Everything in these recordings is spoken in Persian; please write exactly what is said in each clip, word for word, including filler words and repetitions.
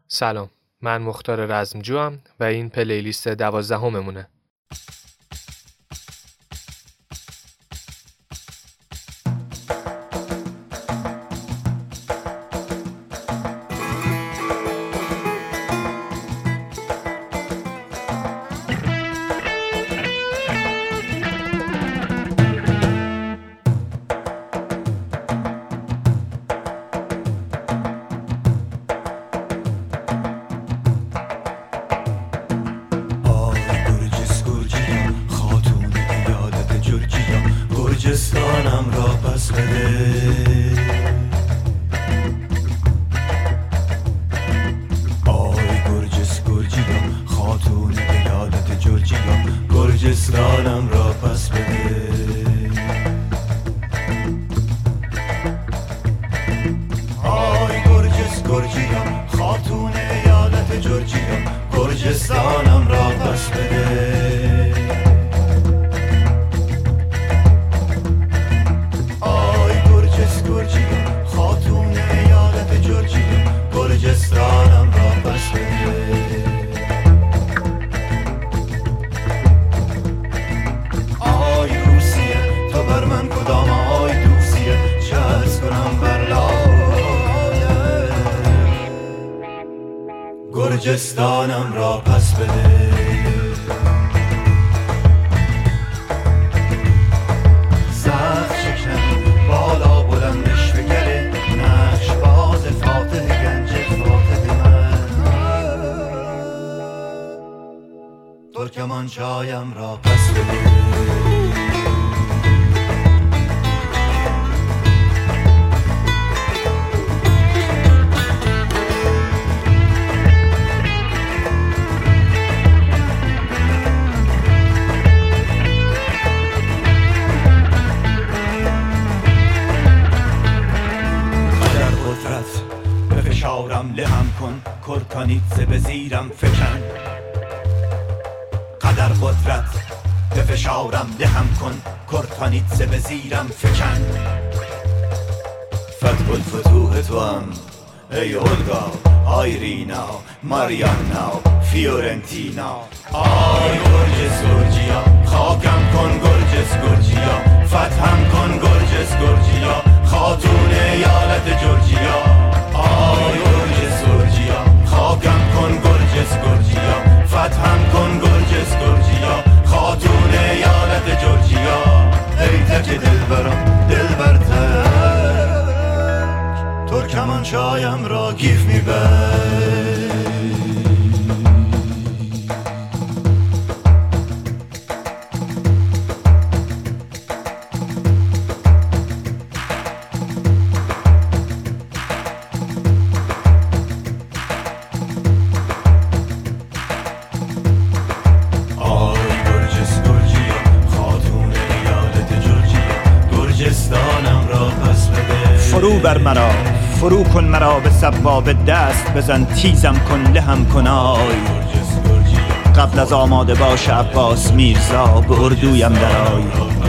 سلام، من مختار رزمجوام و این پلیلیست دوازدهممونه. گرجستانم را پس بده، آی گرجس گرجیا خاتون ایالت جورجیا، گرجستانم را پس بده. آی گرجس گرجیا خاتون ایالت جورجیا، گرجستانم را پس بده. گرجستانم را پس بده. آی روسیه تو بر من کدام آی دوسیه، چه عرض کنم بر لاله. گرجستانم را پس بده. سخت شکن بالا بلندش بگره، نقش باز فاتح ترکمان چایم را پس بده. قدر قدرت به فشارم لهم کن، کرکانیتزه به زیرم فکن. قدر قدرت به فشارم لهم کن، کرکانیتزه به زیرم فکن. فتح الفتوح تو هم ای اولگا، آیرینا، ماریانا، فیورنتینا. آی گرجس گرجیا خاکم کن گرجس گرجیا، فتحم کن گرجس گرجیا خاتون ایالت جورجیا. آی گرجس گرجیا خاکم کن گرجس گرجیا، فتحم کن گرجس گرجیا خاتون ایالت جورجیا. ای تک دلبرم دلبر تک، ترکمان چایم را گیف میبر. فرو بر مرا فرو کن مرا به سبابه، دست بزن تیزم کن لهم کن. آی قبل از آماده باش عباس میرزا به اردویم درآی.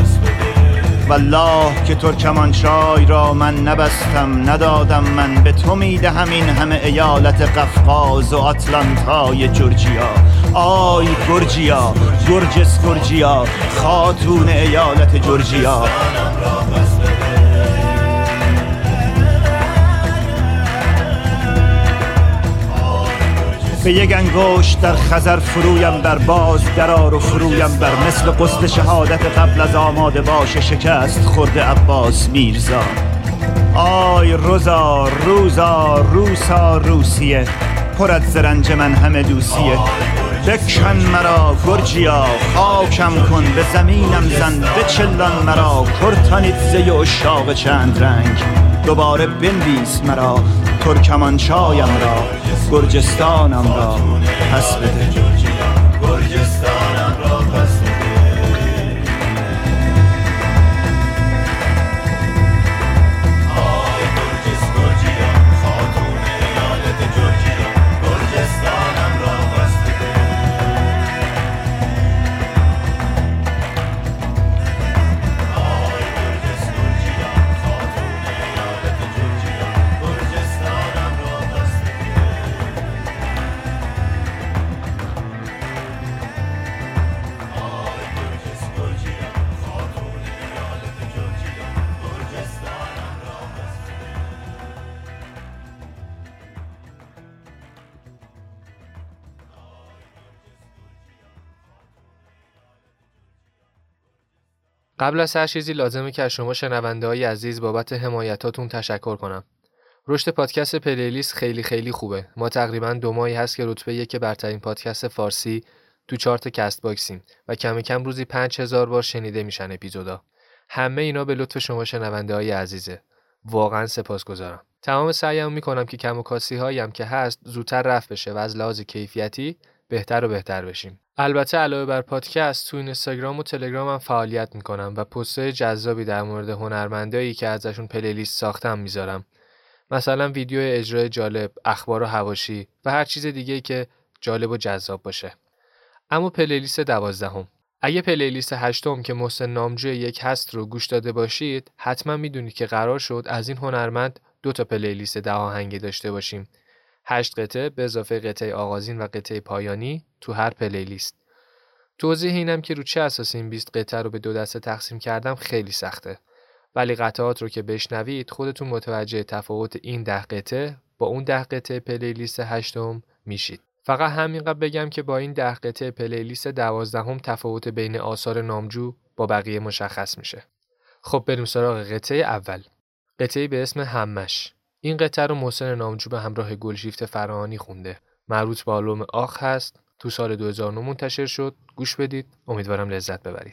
والله که ترکمان چای را من نبستم، ندادم من به تو میدهم این همه ایالت قفقاز و آتلانتای جورجیا. آی گرجیا گرجس گرجیا خاتون ایالت جورجیا. به یک انگشت در خزر فرویم بر، باز درار و فرویم بر، مثل قسط شهادت قبل از آماده باش شکست خورده عباس میرزا. آی روزا روزا روسا روسیه، پر از زرنج من همه دوسیه. بکن مرا گرجیا خاکم کن، به زمینم زن بچلان مرا، کرکانیتزه اشاق چند رنگ. دوباره بنویس مرا ترکمان چایم را، گرجستانم را پس بده. گرجستانم را پس بده. آی گرجس گرجیا خاتون ایالت جورجیا، گرجستانم را پس بده. آی گرجس گرجیا خاتون ایالت جورجیا، گرجستانم را پس بده. قبل از هر چیزی لازمه که از شما شنونده‌های عزیز بابت حمایتاتون تشکر کنم. رشد پادکست پلیلیست خیلی خیلی خوبه. ما تقریباً دو ماهی هست که رتبه یک برترین پادکست فارسی تو چارت کست باکسیم و کم کم روزی پنج هزار بار شنیده میشن اپیزودا. همه اینا به لطف شما شنونده‌های عزیزه. واقعاً سپاسگزارم. تمام سعیم میکنم که کم و کاسی هایم که هست زودتر رفع بشه و از لحاظ کیفیتی بهتر و بهتر بشیم. البته علاوه بر پادکست تو اینستاگرام و تلگرام هم فعالیت میکنم و پست‌های جذابی در مورد هنرمندایی که ازشون پلیلیست ساختم میذارم. مثلا ویدیو اجرای جالب، اخبار و حواشی و هر چیز دیگه‌ای که جالب و جذاب باشه. اما پلیلیست دوازدهم. اگه پلیلیست هشتم که محسن نامجو یک هست رو گوش داده باشید، حتما میدونید که قرار شد از این هنرمند دو تا پلیلیست ده آهنگی داشته باشیم. هشت قطعه به اضافه قطعه آغازین و قطعه پایانی تو هر پلیلیست. توضیح اینم که رو چه اساسی این بیست قطعه رو به دو دسته تقسیم کردم خیلی سخته. ولی قطعات رو که بشنوید خودتون متوجه تفاوت این ده قطعه با اون ده قطعه پلیلیست هشتم میشید. فقط همینقدر بگم که با این ده قطعه پلیلیست دوازدهم تفاوت بین آثار نامجو با بقیه مشخص میشه. خب بریم سراغ قطعه اول. قطعه به اسم همش. این قطعه رو محسن نامجو به همراه گلشیفت فراهانی خونده. مربوط به آلبوم آخ هست. تو سال دو هزار و نه منتشر شد. گوش بدید. امیدوارم لذت ببرید.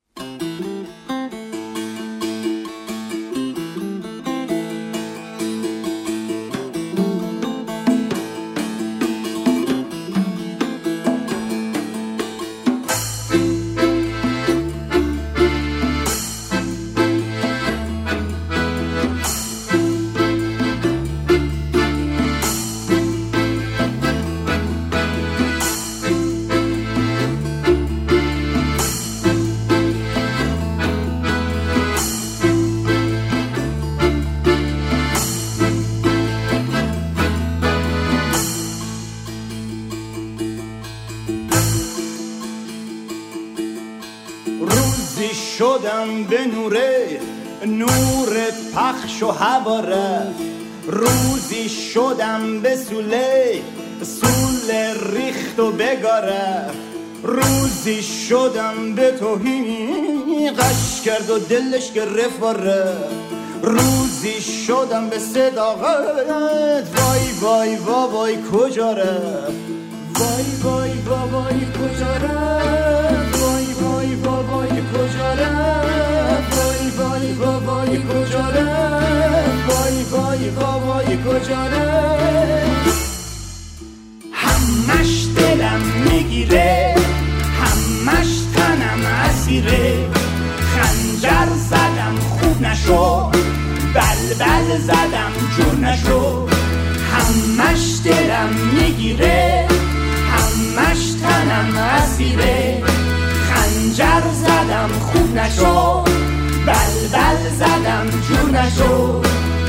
شدم به نوره نور پخش و هوا رفت، روزی شدم به سوله سوله ریخت و بگارفت، روزی شدم به توهی قش کرد و دلش گرفت و رفت، روزی شدم به صداقت وای وای وای وای کجا رفت، وای وای وای وای کجا رفت، وای وای وای وای کجا رفت، وای وای وای وای کجا رفت، وای وای وای وای کجا رفت. همش دلم میگیره، همش تنم اسیره، خنجر زدم خوب نشو، بلبل زدم جور نشو، همش دلم میگیره، همش تنم اسیره، خنجر زدم خوب نشو، بلبل زدم جور نشو.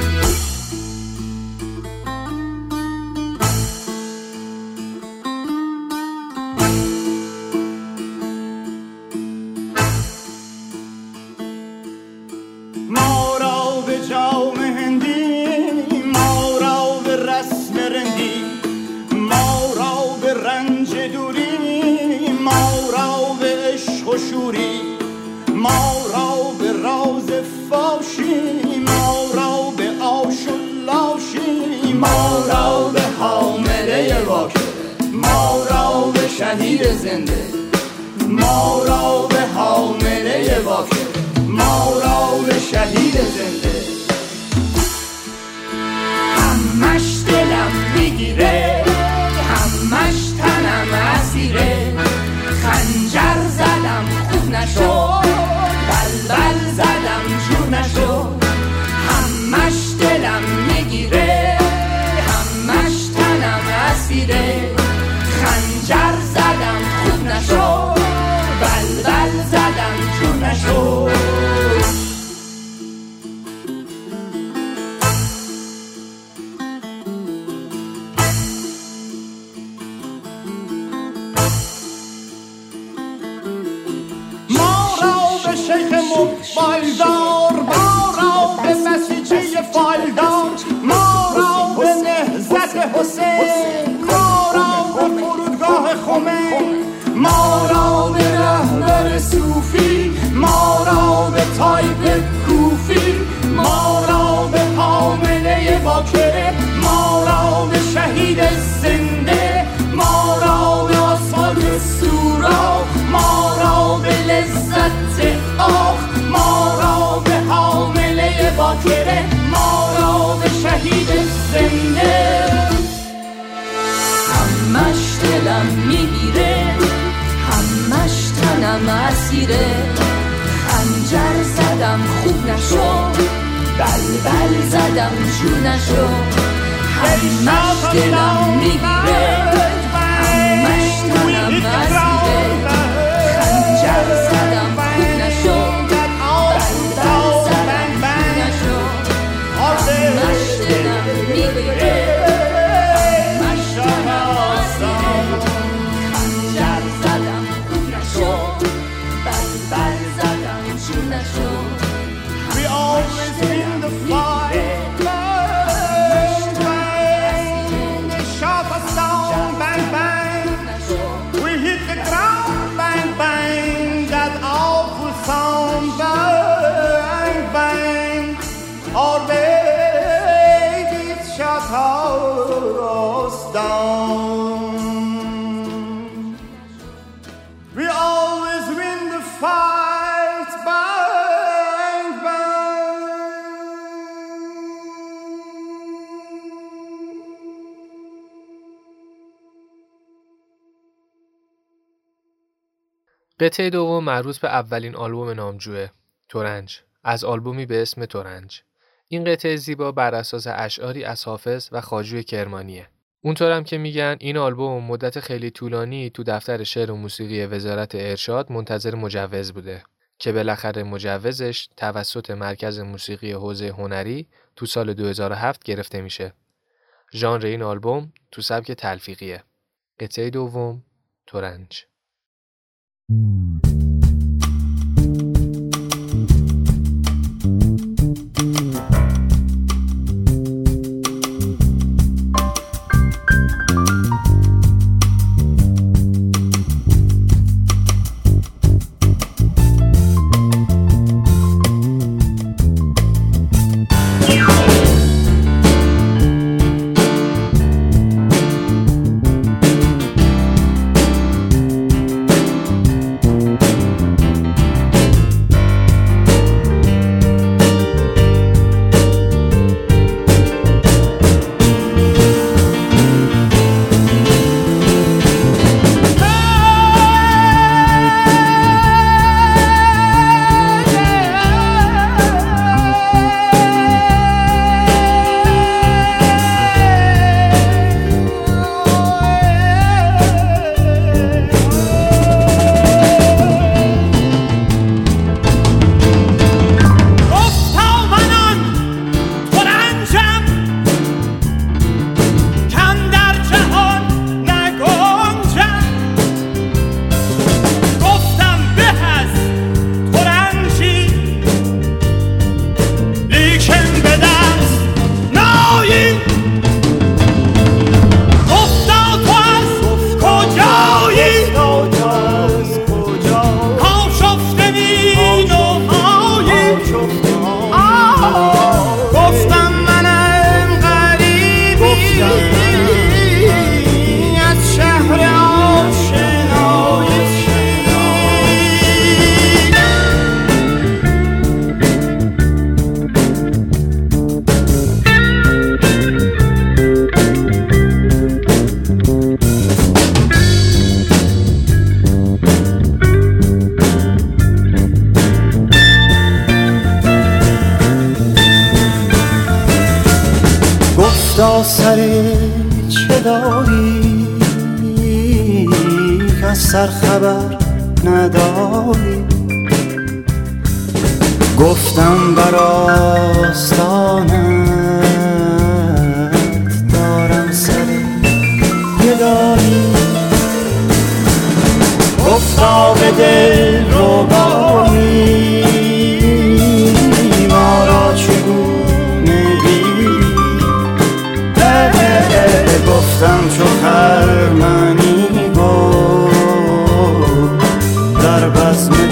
ما را به جام هندی، ما را به رسم رندی، ما را به رنج دوری، ما را به عشق و شوری، ما را به راز فاشی، ما را به آش و لاشی، ما را به حامله واکه، ما را به شهید زنده، ما را به حامله واکه، ما را به شهید زنده. همش دلم میگیره، همش تنم اسیره، خنجر زدم خوب نشو، بلبل زدم جور نشو، همش دلم میگیره، همش تنم اسیره، خنجر زدم خوب نشو، بلبل زدم جور نشو. فایلدار، ما را به مسیجه فایلدار، ما را به نهضت حسین، ما را به فرودگاه خمین، ما را به رهبر سر صوفی، ما را به تایپ کوفی، ما را به حامله باکره، ما را به شهید زنده، ما را به آسفالت سورا، ما را به لذت آخ، ما را به حامله باکره، ما را به شهید زنده. همش دلم میگیره، همش تنم اسیره، خنجر زدم خوب نشو، بلبل زدم جو نشو. همش دلم میگیره، همش تنم اسیره، خنجر زدم خوب نشو، بلبل زدم جو نشو. همش دلم میگیره، we always win the fight. Bang, bang, they shot us down. Bang, bang, we hit the ground. Bang, bang, that awful sound. Bang, bang, our babies shot us down. We always win the fight. قطعه دوم مربوط به اولین آلبوم نامجوه، ترنج، از آلبومی به اسم ترنج. این قطعه زیبا بر اساس اشعاری از حافظ و خواجوی کرمانیه. اونطورم که میگن این آلبوم مدت خیلی طولانی تو دفتر شعر و موسیقی وزارت ارشاد منتظر مجوز بوده که بالاخره مجوزش توسط مرکز موسیقی حوزه هنری تو سال دو هزار و هفت گرفته میشه. ژانر این آلبوم تو سبک تلفیقیه. قطعه دوم، ترنج. گفتا سر چه داری که از سر خبر نداری، گفتم بر آستانت دارم سر گدایی، گفتا به دل ربایی ما را چگونه بی، گفتم چو خرمنی گفت در بزم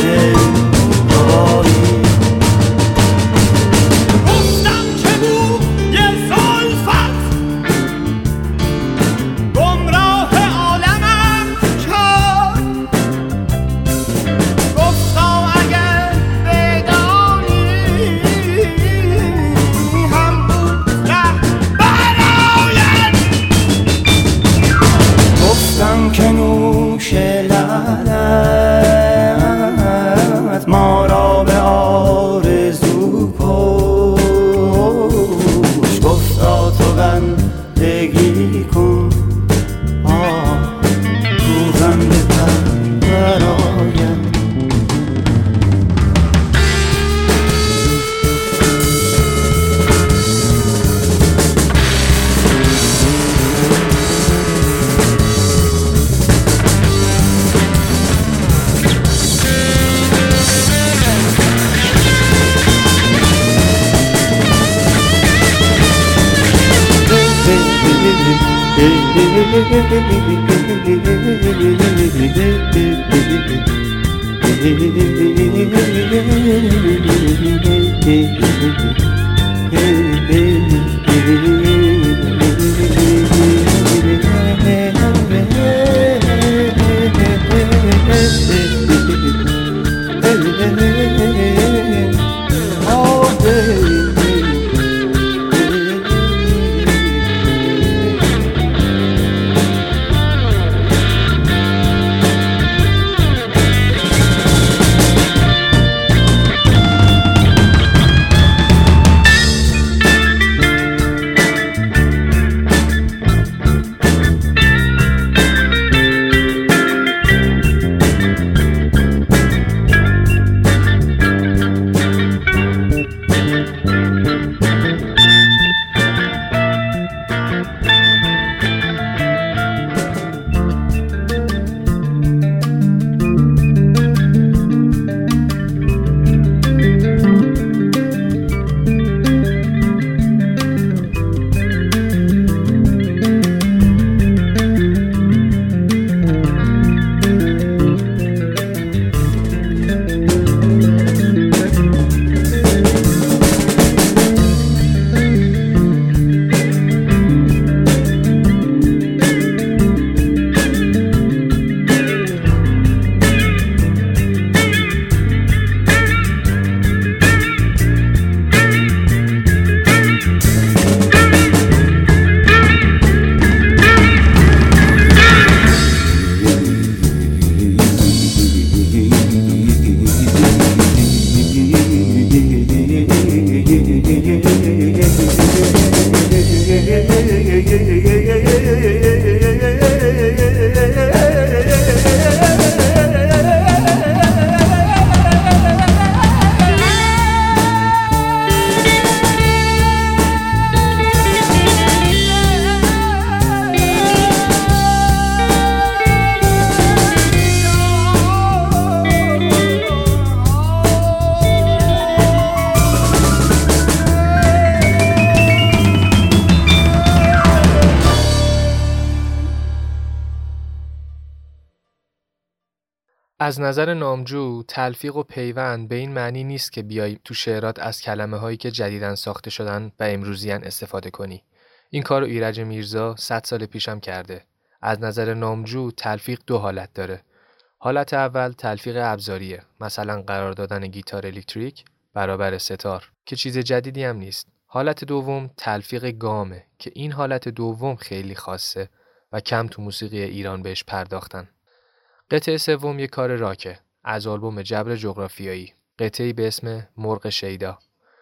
از نظر نامجو تلفیق و پیوند به این معنی نیست که بیای تو شعرات از کلمه هایی که جدیداً ساخته شدن و امروزیان استفاده کنی. این کارو ایرج میرزا صد سال پیشم کرده. از نظر نامجو تلفیق دو حالت داره. حالت اول تلفیق ابزاریه، مثلا قرار دادن گیتار الکتریک برابر ستار که چیز جدیدی هم نیست. حالت دوم تلفیق گامه که این حالت دوم خیلی خاصه و کم تو موسیقی ایران بهش پرداختن. قطعه سوم یک کار راکه از آلبوم جبر جغرافیایی، قطعه‌ای به اسم مرغ شیدا.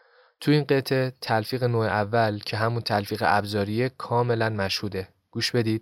تو این قطعه تلفیق نوع اول که همون تلفیق ابزاریه کاملا مشهوده. گوش بدید.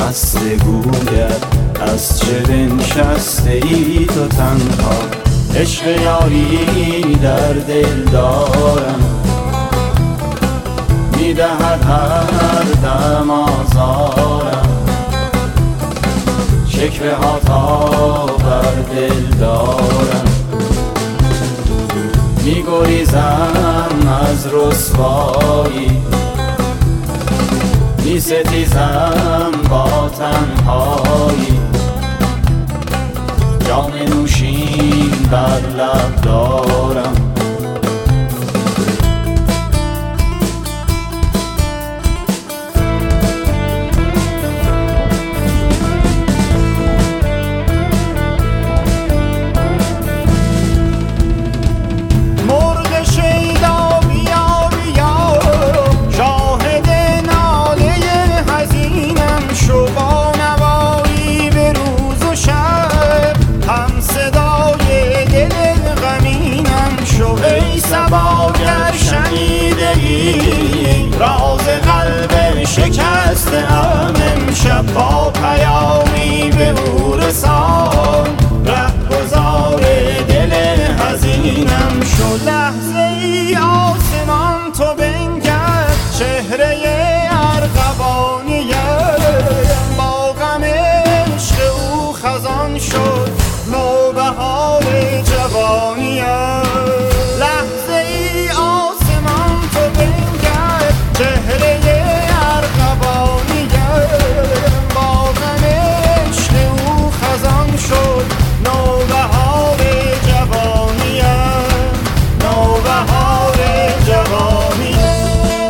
خسته گوید از چه بنشسته ای تو تنها. عشق یاری در دل دارم، میدهد هر دم آزارم. شکوه ها تا بر دل دارم، میگریزم از رسوایی، میستیزم با تنهایی. جام نوشین بر لب دارم، راز قلب شکسته ام امشب با پیامی به او رسان. رهگذار دل حزینم شد. لحظه ای آسمان تو بنگر چهره ارغوانیم، با غم عشق او خزان شد نوبهار جوانیم. چهره ارغوانیم، با غم عشق او خزان شد نوبهار جوانیم، نوبهار جوانیم.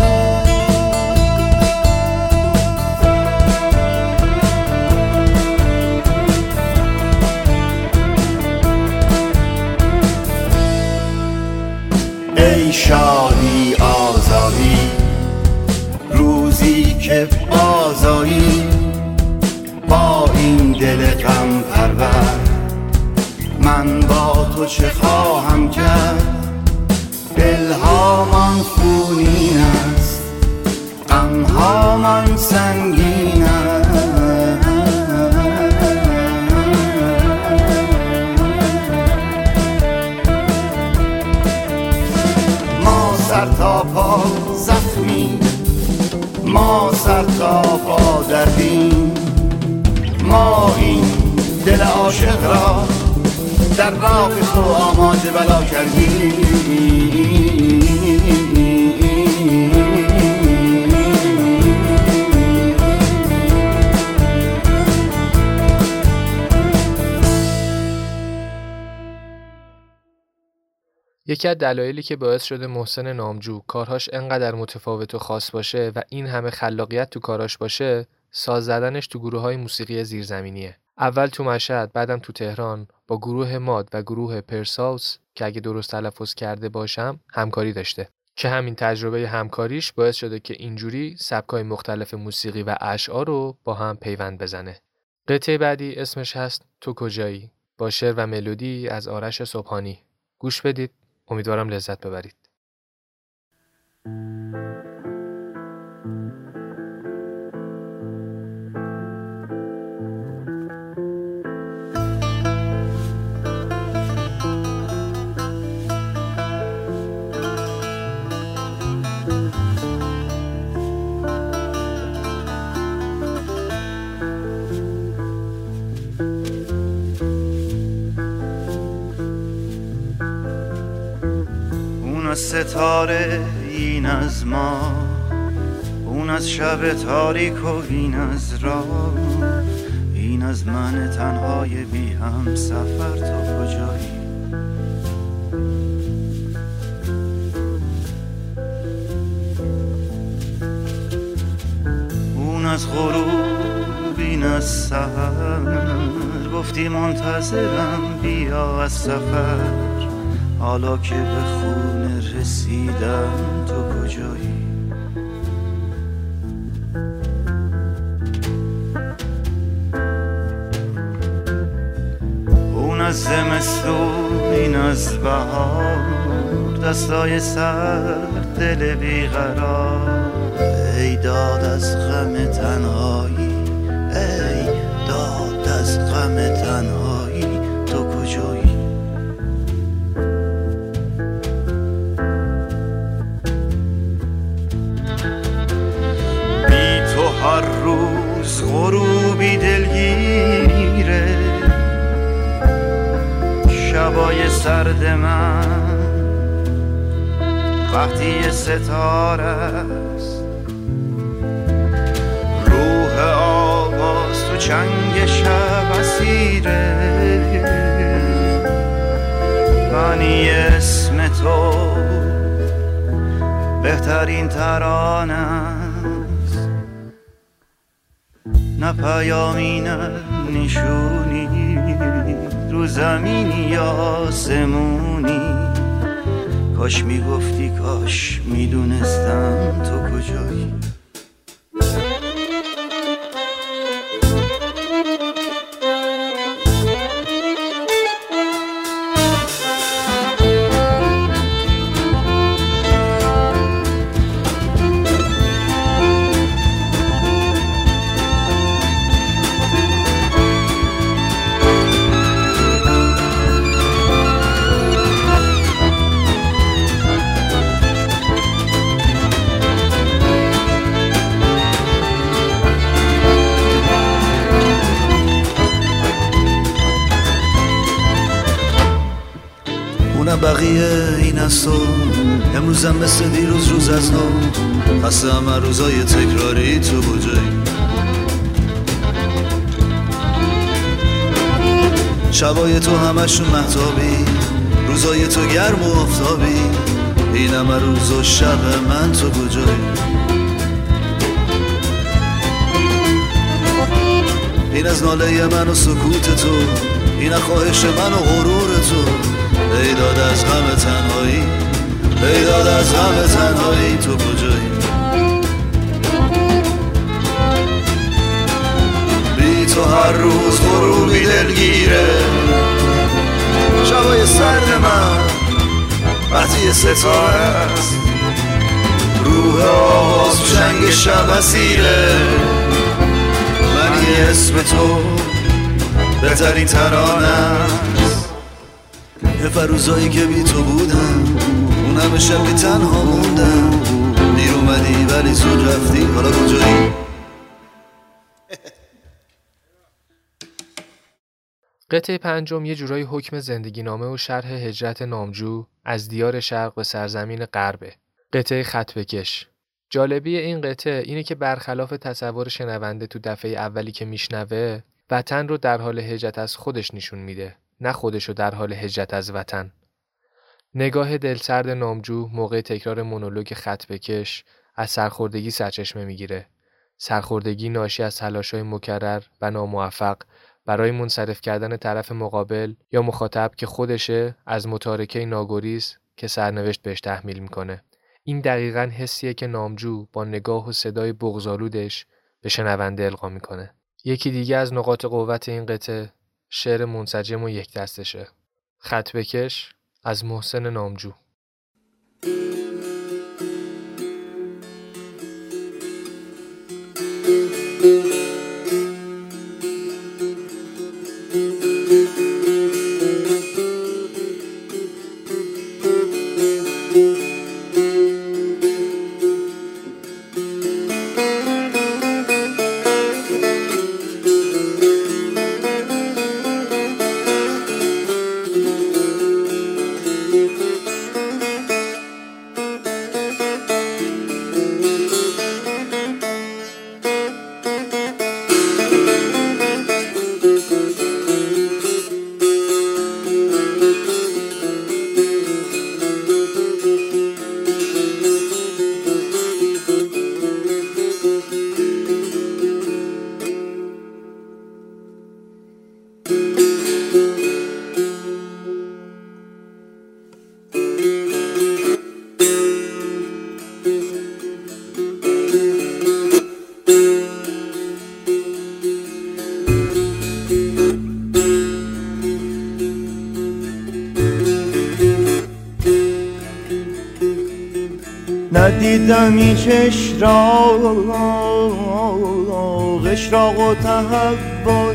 ای شادی آزادی روزی که بازایی، با این دل غم پرور من با تو چه خواهم کرد. دلهامان خونین است، غمهامان سنگین است. ما سر تا پا زخمی، ما سر تا پا دردیم، ما این دل عاشق را در راه تو آماده بلا کردیم. یکی از دلایلی که باعث شده محسن نامجو کارهاش انقدر متفاوت و خاص باشه و این همه خلاقیت تو کاراش باشه، ساز زدنش تو گروه‌های موسیقی زیرزمینیه. اول تو مشهد، بعدم تو تهران با گروه ماد و گروه پرساوس که اگه درست تلفظ کرده باشم همکاری داشته، که همین تجربه همکاریش باعث شده که اینجوری سبکای مختلف موسیقی و اشعار رو با هم پیوند بزنه. قطعه بعدی اسمش هست تو کجایی، با شعر و ملودی از آرش صبحانی. گوش بدید، امیدوارم لذت ببرید. ستاره این از ما، اون از شب تاریک و این از راه، این از من تنهای بی هم سفر. تو کجایی؟ اون از غروب این از سحر، گفتی منتظرم بیا از سفر. حالا که به خونه رسیدم تو کجایی؟ اون از زمستون این از بهار، دستای سرد دل بیقرار. ای داد از غم تنهایی، روز غروبی دلگیره، شبای سرد من قحطی ستاره است، روح آواز تو چنگ شب اسیره، منی اسم تو بهترین ترانه است، نه پیامی نه نشونی رو زمینی یا آسمونی، کاش میگفتی کاش میدونستم تو کجایی. بقیه این است و امروزم مثل دیروز روز از نو، خسته همه روزای تکراری تو کجایی، شبای تو همشون مهتابی، روزای تو گرم و آفتابی، این همه روز و شب من تو کجایی، این از ناله من و سکوت تو، این از خواهش من و غرور تو، ای داد از غم تنهایی، ای داد از غم تنهایی تو کجایی، بی تو هر روز غروبی دلگیره، شبای سرد من قحطی ستاره است، روح آواز چنگ شب اسیره، منی اسم تو بهترین ترانه است، یه روزایی که بی تو بودم اون همه شبی تنها موندم، دیر اومدی ولی زود رفتی، حالا کجایی؟ قطعه پنجم یه جورایی حکم زندگی نامه و شرح هجرت نامجو از دیار شرق به سرزمین غربه. قطعه خط بکش. جالبی این قطعه اینه که برخلاف تصور شنونده تو دفعه اولی که میشنوه، وطن رو در حال هجرت از خودش نشون میده، نه خودش رو در حال هجرت از وطن. نگاه دلسرد نامجو موقع تکرار مونولوگ خط بکش از سرخوردگی سرچشمه میگیره. سرخوردگی ناشی از تلاش‌های مکرر و ناموفق برای منصرف کردن طرف مقابل یا مخاطب که خودشه از متارکه ناگریز که سرنوشت بهش تحمیل میکنه. این دقیقاً حسیه که نامجو با نگاه و صدای بغض‌آلودش به شنونده القا میکنه. یکی دیگه از نقاط قوت این قطعه شعر منسجم و یک دستشه. خط بکش از محسن نامجو. ندیدم این چشم را اشراق و تحول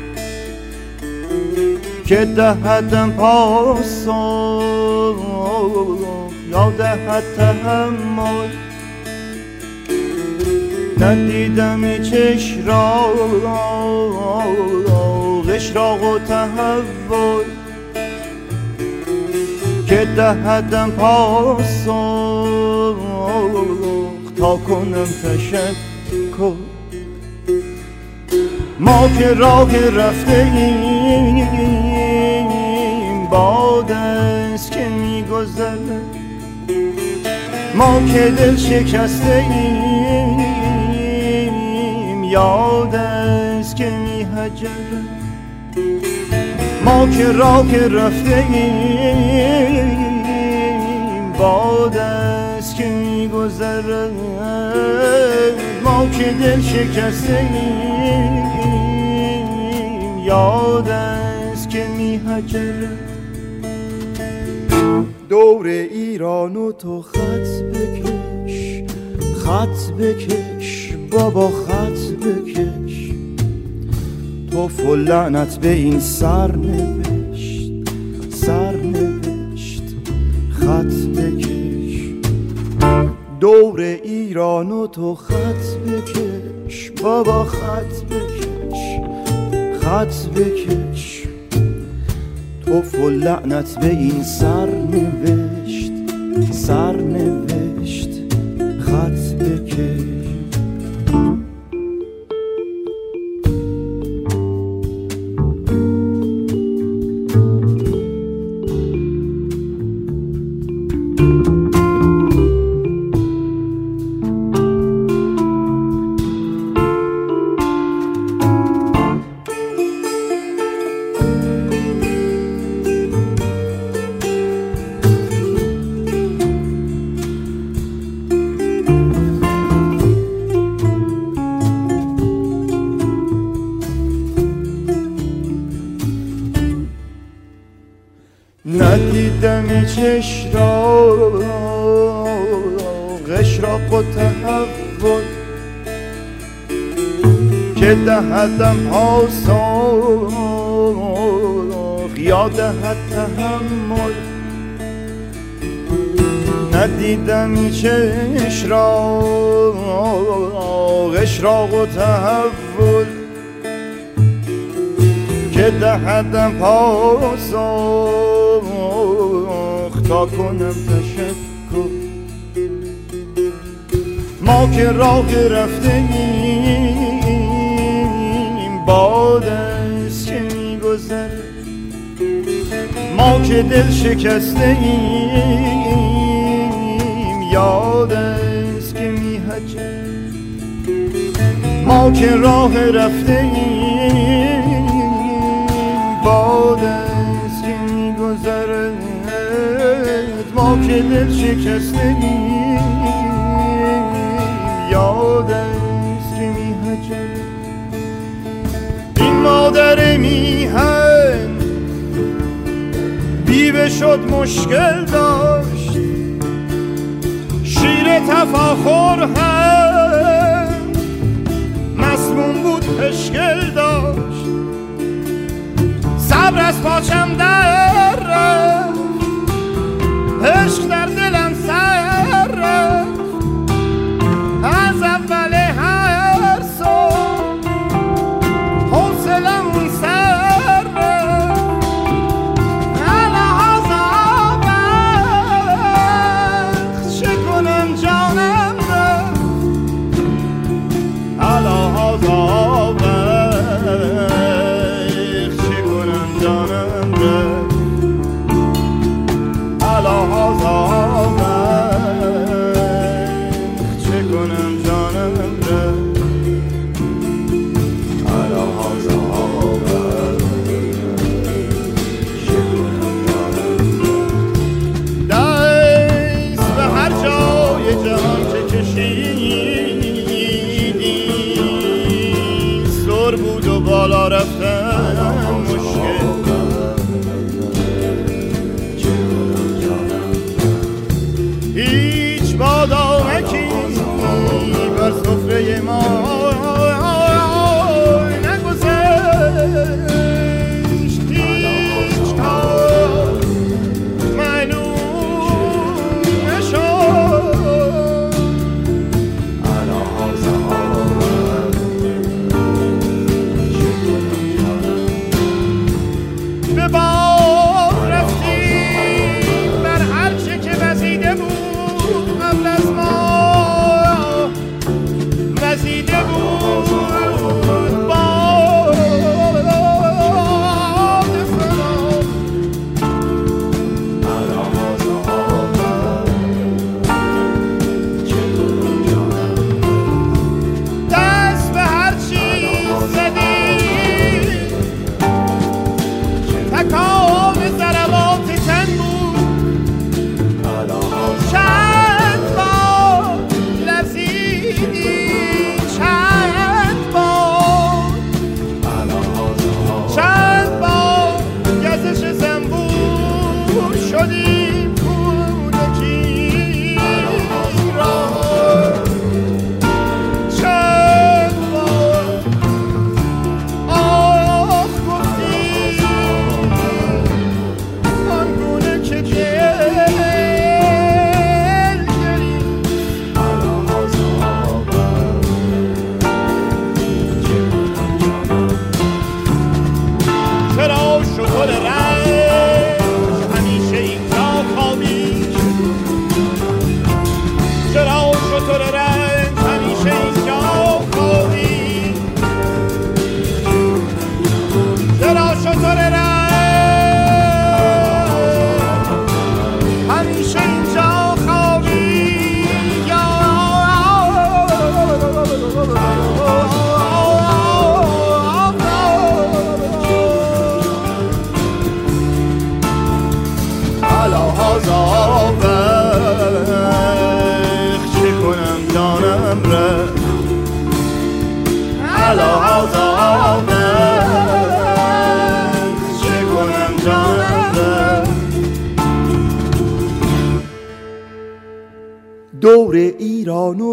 که دهدم پاسخ یا دهد تحمل. ندیدمی چشراغش را و تحول که دهدم پاسخ تا کنم تشکر. ما که راه رفته ایم باد است که میگذره، ما که دل شکسته ایم یاد است که میهجره. ما که راه رفته ایم باد است که میگذره، ما که دل شکسته ایم یاد است که میهجره. دور ایران و تو خط بکش، خط بکش بابا خط بکش، توف و لعنت به این سر نوشت، سر نوشت خط بکش. دور ایران و تو خط بکش بابا خط بکش، خط بکش، توف و لعنت به این سر نوشت، سر نوشت خط بکش. ندیدمی چشراغش را و تحول که دهدم پاسخ یا دهد تحمل. ندیدمی چشراغش را و تحول که دهدم پاسخ تا کنم تشکر. ما که راه رفته ایم باد است که میگذره، ما که دل شکسته ایم یاد است که میهجره. ما که راه رفته ایم باد است که میگذره، ما که دل شکسته ایم یاد است که میهجره. این مادر میهن بیوه شد مشکل داشت، شیر تفاخر هم مسموم بود پشکل داشت. صبر از پاچم در رفت، عشق در دلم سر رفت، از اول هر صبح حوصلم اون سر رفت. الهاز آبخت چه کنم جانم رفت، الهاز آبخت چه کنم جانم رفت، الهاز آبخت چه کنم جانم رفت، الهاز آبخت چه کنم جانم رفت. دست به هر جای جهان که کشیدی سر بود و بالا رفتن مشکل. هیچ بادامکی بر سفره ما نگذشت، هیچ کار معلوم نشد. الهاز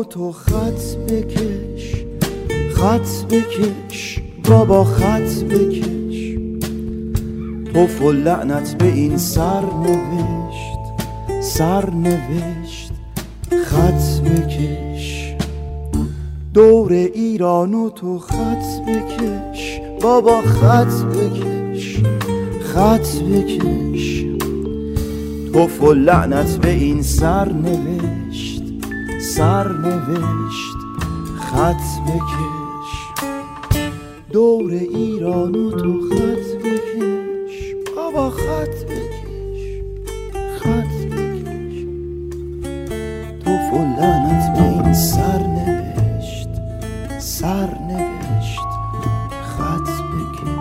تو خط بکش، خط بکش بابا خط بکش. توف و لعنت به این سر نوشت، سر نوشت خط بکش. دور ایرانو تو خط بکش بابا خط بکش، خط بکش. توف و لعنت به این سر نوشت، سر نوشت خط بکش. دور ایرانو تو خط بکش بابا خط بکش، خط بکش. توف و لعنت به این سر نوشت، سر نوشت خط بکش.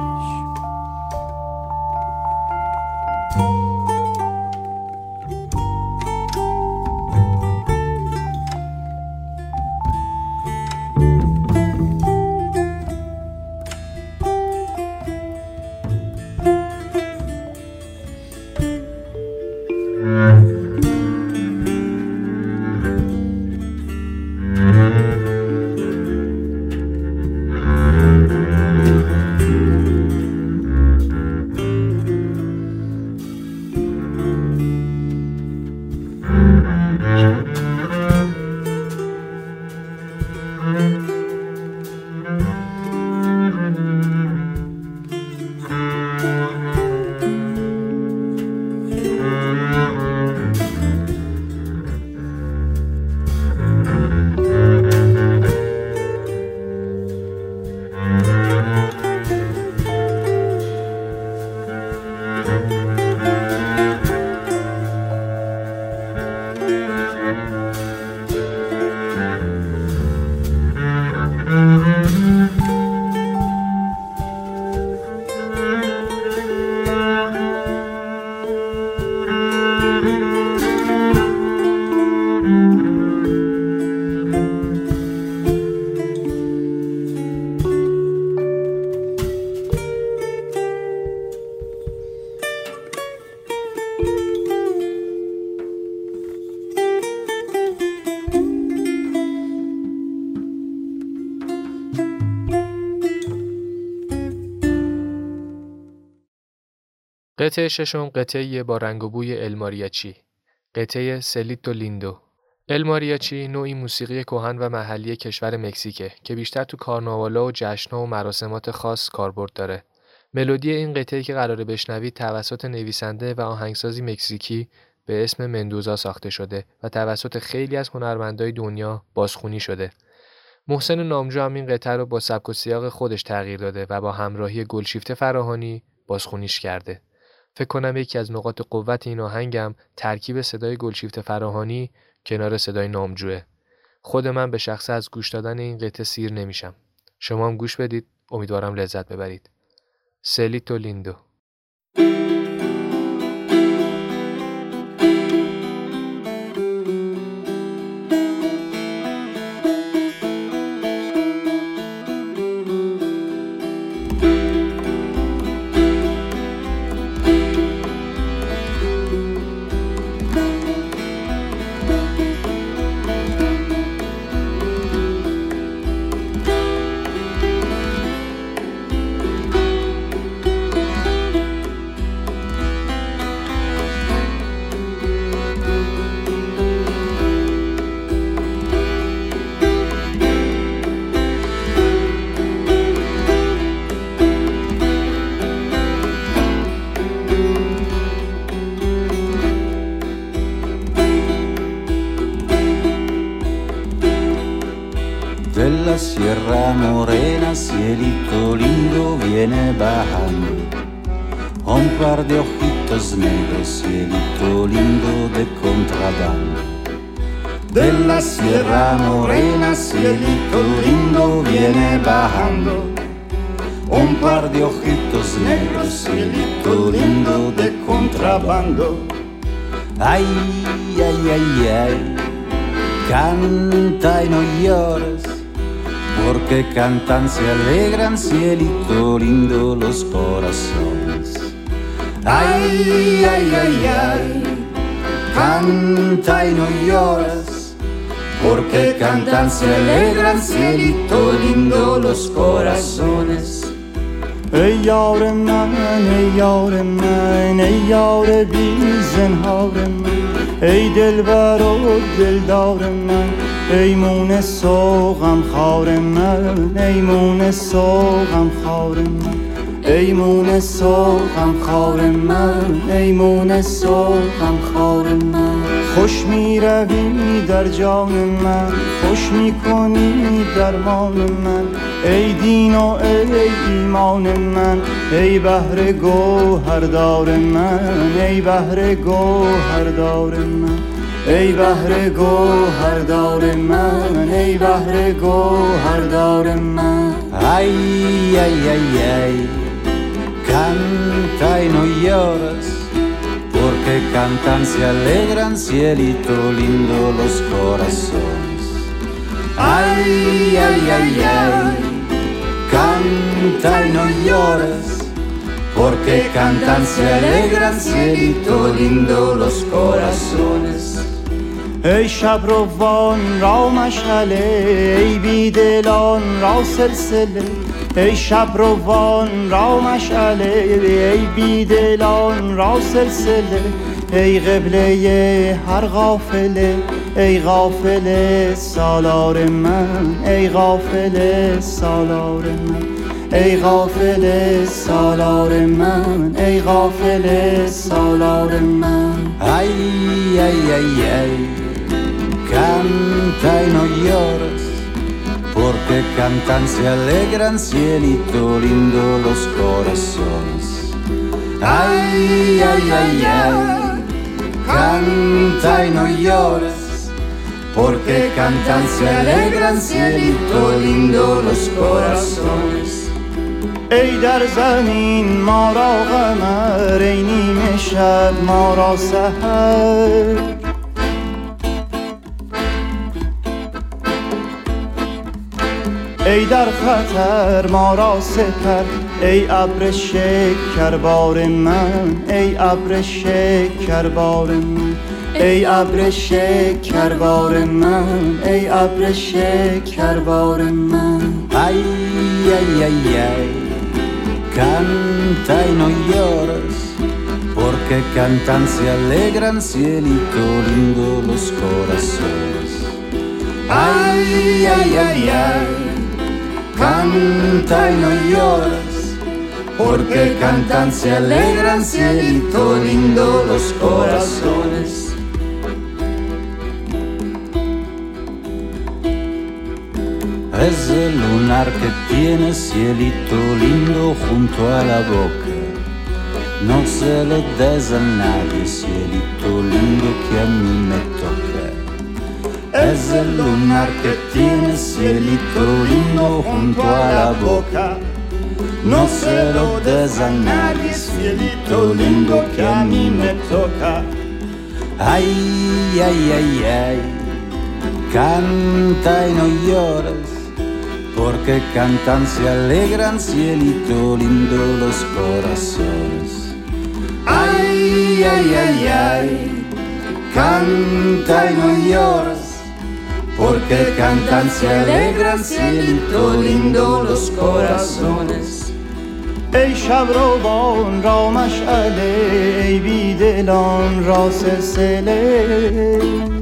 قطعه ششم قطعه با رنگ و بوی ال ماریاچی، قطعه سلیتو لیندو. ال ماریاچی نوعی موسیقی کهن و محلی کشور مکزیکه که بیشتر تو کارناوالا و جشن‌ها و مراسمات خاص کاربرد داره. ملودی این قطعه که قراره بشنوید توسط نویسنده و آهنگسازی مکزیکی به اسم مندوزا ساخته شده و توسط خیلی از هنرمندای دنیا بازخوانی شده. محسن نامجو هم این قطعه رو با سبک و سیاق خودش تغییر داده و با همراهی گلشیفته فراهانی بازخوانیش کرده. فکر کنم یکی از نقاط قوت این آهنگم ترکیب صدای گلشیفته فراهانی کنار صدای نامجوه. خود من به شخصه از گوش دادن این قطعه سیر نمیشم. شما هم گوش بدید، امیدوارم لذت ببرید. سلیتو لیندو. Della Sierra Morena, cielito lindo viene bajando, un par de ojitos negros, cielito lindo de contrabando. Della Sierra Morena, cielito lindo viene bajando, un par de ojitos negros, cielito lindo de contrabando. Ay, ay, ay, ay, canta y no llores, porque cantan, se alegran, cielito lindo, los corazones. Ay, ay, ay, ay, canta y no llores, porque cantan, se alegran, cielito lindo los corazones. ای یار من ای یار من ای یار بی زنهار من، ای دلبر و دلدار من، ای مون سوغم خار من، ای مون سوغم خار من، ای مون سوغم خار من، ای مون سوغم خار من. خوش می روی در جان من، خوش می کنی درمان من، ای دین و ای ایمان من، ای بحر گوهردار من، ای بحر گوهردار من، ای بحر گوهردار من، ای بحر گوهردار من. Ay, ay, ay, ay, canta y no lloras, porque cantan, se alegran, cielito lindo los corazones. Ay, ay, ay, ay, canta y no lloras, porque cantan, se alegran, cielito lindo los corazones. ای شب روان را مشعله، ای بیدلان را سلسله، ای شب روان را مشعله، ای بیدلان را سلسله، ای قبله هر غافله، ای غافله سالار من، ای غافله سالار من، ای غافله سالار من، ای غافله سالار من. Ay, ay, ay, ay, canta y no lloras, porque cantan, se alegran, cielito lindo los corazones. Ay, ay, ay, ay, canta y no lloras, porque cantan, se alegran, cielito lindo los corazones. ای در زمین ما را قمر، ای نیمه شب ما را سحر، ای در خطر ما را سپر، ای ابر شکربار من، ای ابر شکربار من، ای ابر شکربار من، ای ابر شکربار من. Ay, ay, ay, ay, canta y no lloras, porque cantan, se alegran, cielito lindo los corazones. Ay, ay, ay, ay, canta y no lloras, porque cantan, se alegran, cielito lindo los corazones. Es el lunar que tiene, cielito lindo junto a la boca. No se lo des a nadie, cielito lindo que a mí me toca. Es el lunar que tiene, cielito lindo junto a la boca. No se lo des a nadie, cielito lindo que a mí me toca. Ay, ay, ay, ay, canta y no lloras, porque cantan, se alegran, cielito lindo los corazones. Ay, ay, ay, ay, canta y no lloras, porque cantan, se alegran, cielito lindo los corazones. ای شب روان را مشعله، ای بیدلان را سلسله،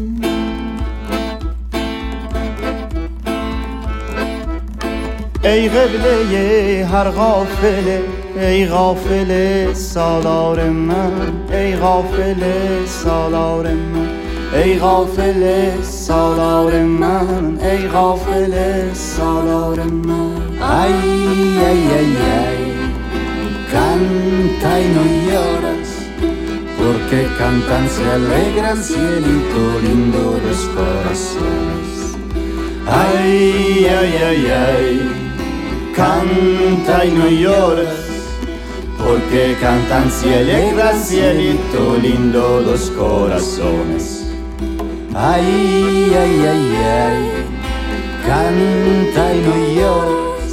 ای قبله هر غافله، ای غافله سالار من، ای غافله سالار من، ای غافله سالار من، ای غافله سالار من. Ay, ay, ay, ay, canta y no lloras, porque cantan, se alegran, cielito lindo los corazones. Ay, ay, ay, ay, canta y no lloras, porque cantan, se alegran, cielito lindo los corazones. Ay, ay, ay, ay, canta y no lloras,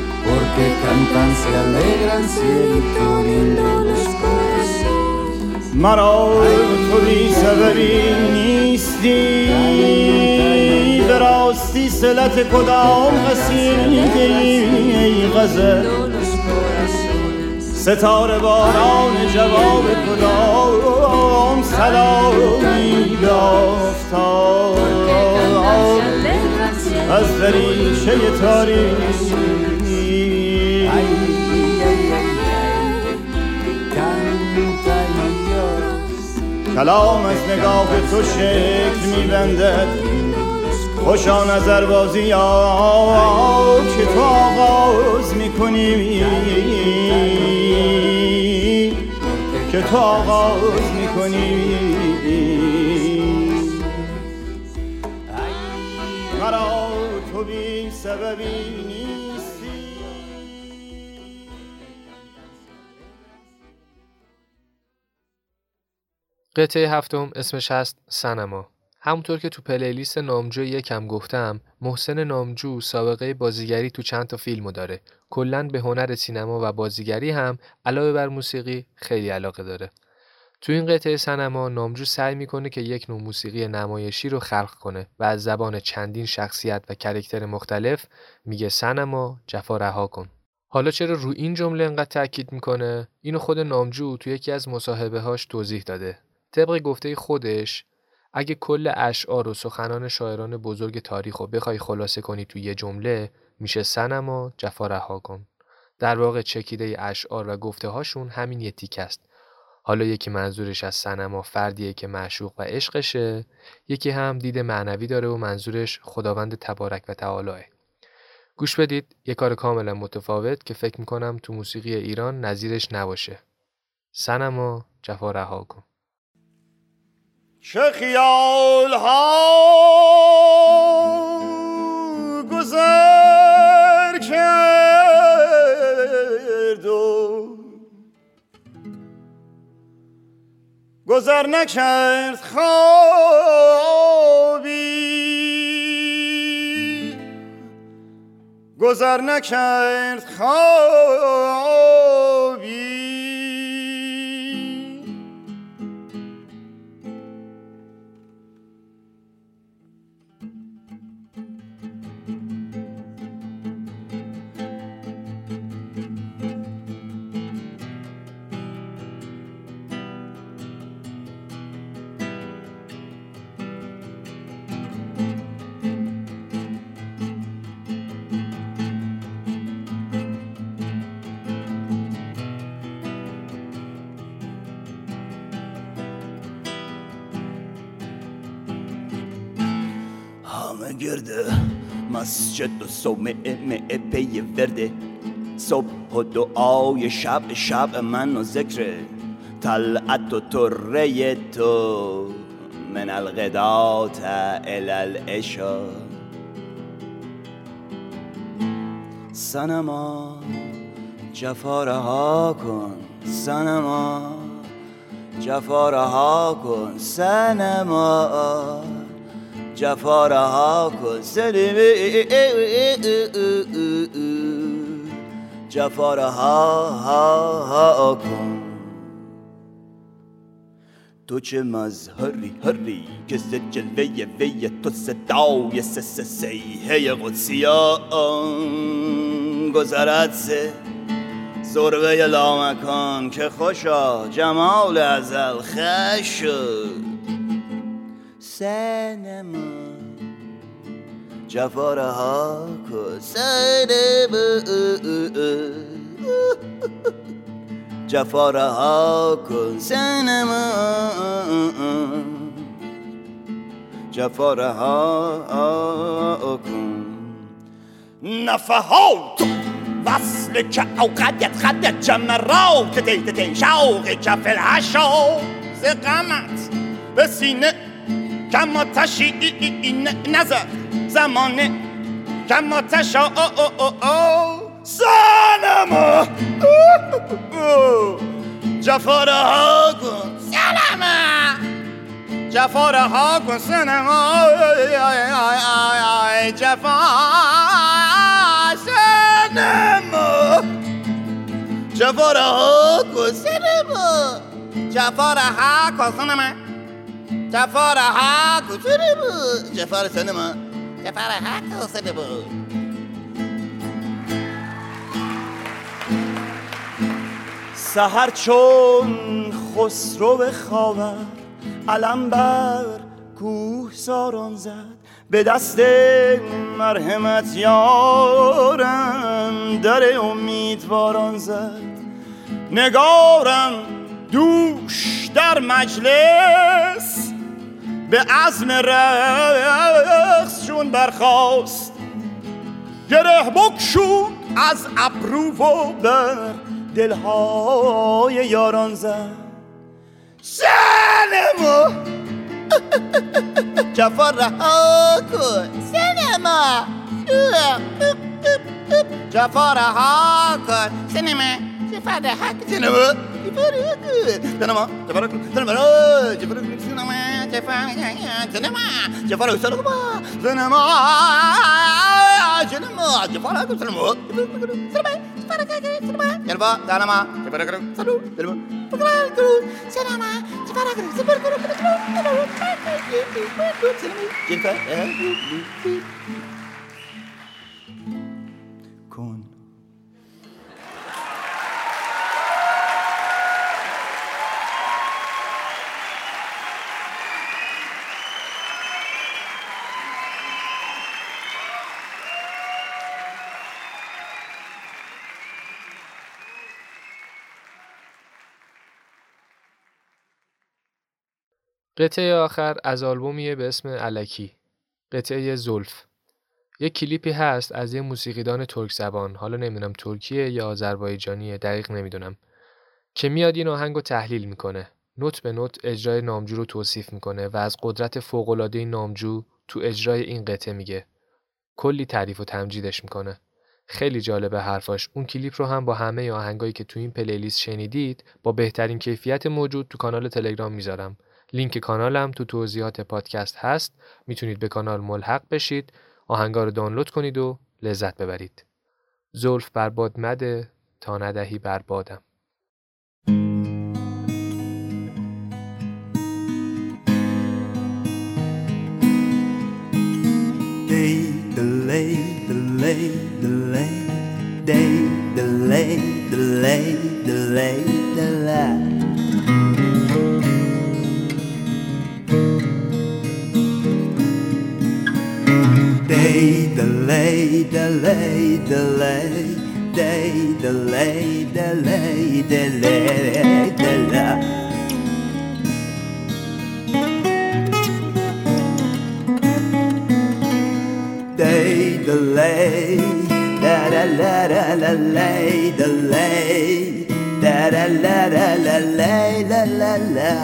porque cantan, se alegran, cielito lindo los corazones. مرا تو بی سببی نیستی، به راستی صلت کدام قصیده ای غزل، ستاره باران جواب کدام سلامی به آفتاب، از دریچه تاریکی کلام از نگاه تو شکل می‌بندد، خوشا نظر بازی ها که تو آغاز می‌کنی، که تو آغاز می‌کنی. مرا تو بی سببی نیستی. قطعه هفتم اسمش هست سنما. همونطور که تو پلیلیست نامجو یکم گفتم، محسن نامجو سابقه بازیگری تو چند تا فیلمو داره. کلاً به هنر سینما و بازیگری هم علاوه بر موسیقی خیلی علاقه داره. تو این قطعه سنما نامجو سعی میکنه که یک نوع موسیقی نمایشی رو خلق کنه و از زبان چندین شخصیت و کاراکتر مختلف میگه سنما جفا رها کن. حالا چرا رو این جمله انقدر تاکید میکنه؟ اینو خود نامجو تو یکی از مصاحبه‌هاش توضیح داده. طبق گفته خودش، اگه کل اشعار و سخنان شاعران بزرگ تاریخ رو بخوای خلاصه کنی تو یه جمله، میشه سنما جفا رها کن. در واقع چکیده اشعار و گفته هاشون همین یه تیک است. حالا یکی منظورش از سنما فردیه که معشوق و عشقشه، یکی هم دید معنوی داره و منظورش خداوند تبارک و تعالیه. گوش بدید یه کار کاملا متفاوت که فکر میکنم تو موسیقی ایران نظیرش نباشه. سنما جفا رها کن. چه خیال ها گذر کرد و گذر نکرد خوابی، گذر نکرد خوابی. گرده مسجد و صومعه معه پی ورده، صبح و دعای شب شب من و ذکر طلعت و طره تو من الغدات الى العشا. سنما جفا رها کن، سنما جفا رها کن، سنما جفا رها کن، سنما جفا رها کن. تو چه مظهری هری که ز جلوه وی تو صدای سیحه قدسیان گذرد سه ضربه لامکان که خوشا جمال ازل خش شد. سنما جفا رها کن، سنما جفا رها کن، سنما جفا رها کن. نفحات وصل که اوقدت خدت جمرات تیت تی شوق کف الحشا ز غمت به سینه کما تشیین نظر زمانه کما تشا سنما جفا رها کن، سنما جفا رها کن، سنما جفا سنما جفا رها کن، سنما جفار ها کسنما جفار ها کسنما جفار سنما جفار ها کسنما سحر چون خسرو بخوابد علم بر کوه ساران زد به دست مرحمت یارم در امیدواران زد نگارم دوش در مجلس به عزم رقص چون برخاست گره بگشود از ابرو و بر دلهای یاران زد سینما جفار رها کن سینما جفار رها کن سینما جفار رها کن سینما سینما جفار کن سینما جفار کن سینما جفار سینما جفار کن سینما سینما سینما جفار کن سینما سینما Yerba, tanama, separakro, salu, yerba, separakro, senama, separakro, separakro, separakro, kun. قطعه آخر از آلبومیه به اسم الکی، قطعه زلف. یک کلیپی هست از یه موسیقیدان ترک زبان، حالا نمیدونم ترکیه یا آذربایجانیه، دقیق نمیدونم، که میاد این آهنگو تحلیل میکنه، نوت به نوت اجرای نامجو رو توصیف میکنه و از قدرت فوق‌العاده نامجو تو اجرای این قطعه میگه. کلی تعریف و تمجیدش میکنه. خیلی جالبه حرفاش. اون کلیپ رو هم با همه آهنگایی که تو این پلیلیست شنیدید با بهترین کیفیت موجود تو کانال تلگرام میذارم. لینک کانالم تو توضیحات پادکست هست. میتونید به کانال ملحق بشید، آهنگا رو دانلود کنید و لذت ببرید. زلف برباد مده تا ندهی بربادم. Day delay delay delay day delay delay delay delay Day delay delay delay day delay delay delay delay Day delay da da la la la lay delay da da la la la lay la la la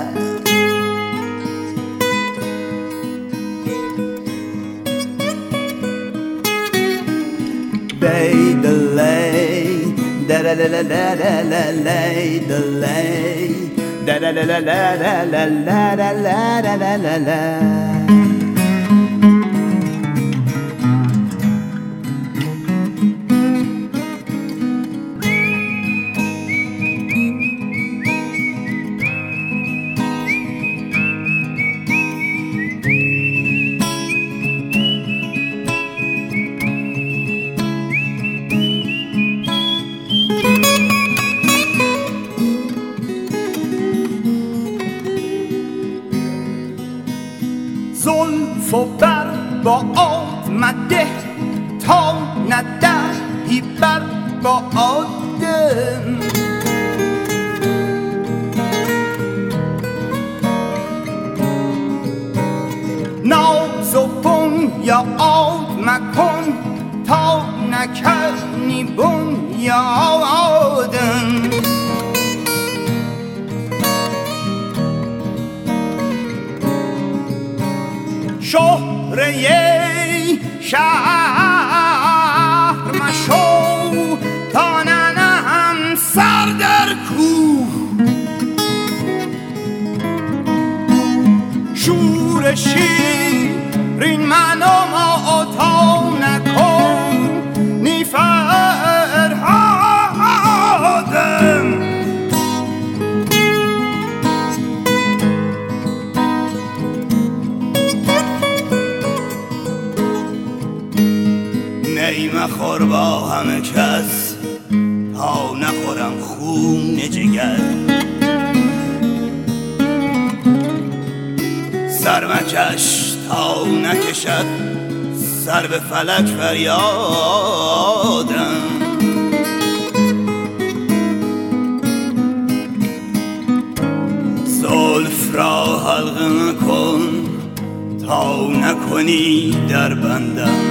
Day delay da da la la la la la lay delay da da la la la la la la la la la la la زلف و بر با آمده تا ندهی بر با آدم ناز و بنیاد مکن تا نکنی بنیادم شهره شهر مشو تا ننهم سر در کوه شور شیرین منو ما تا نکن نی فرهاد بگوید سر مکش تا نکشد سر به فلک فریادم زلف را حلقه مکن تا نکنی در بندم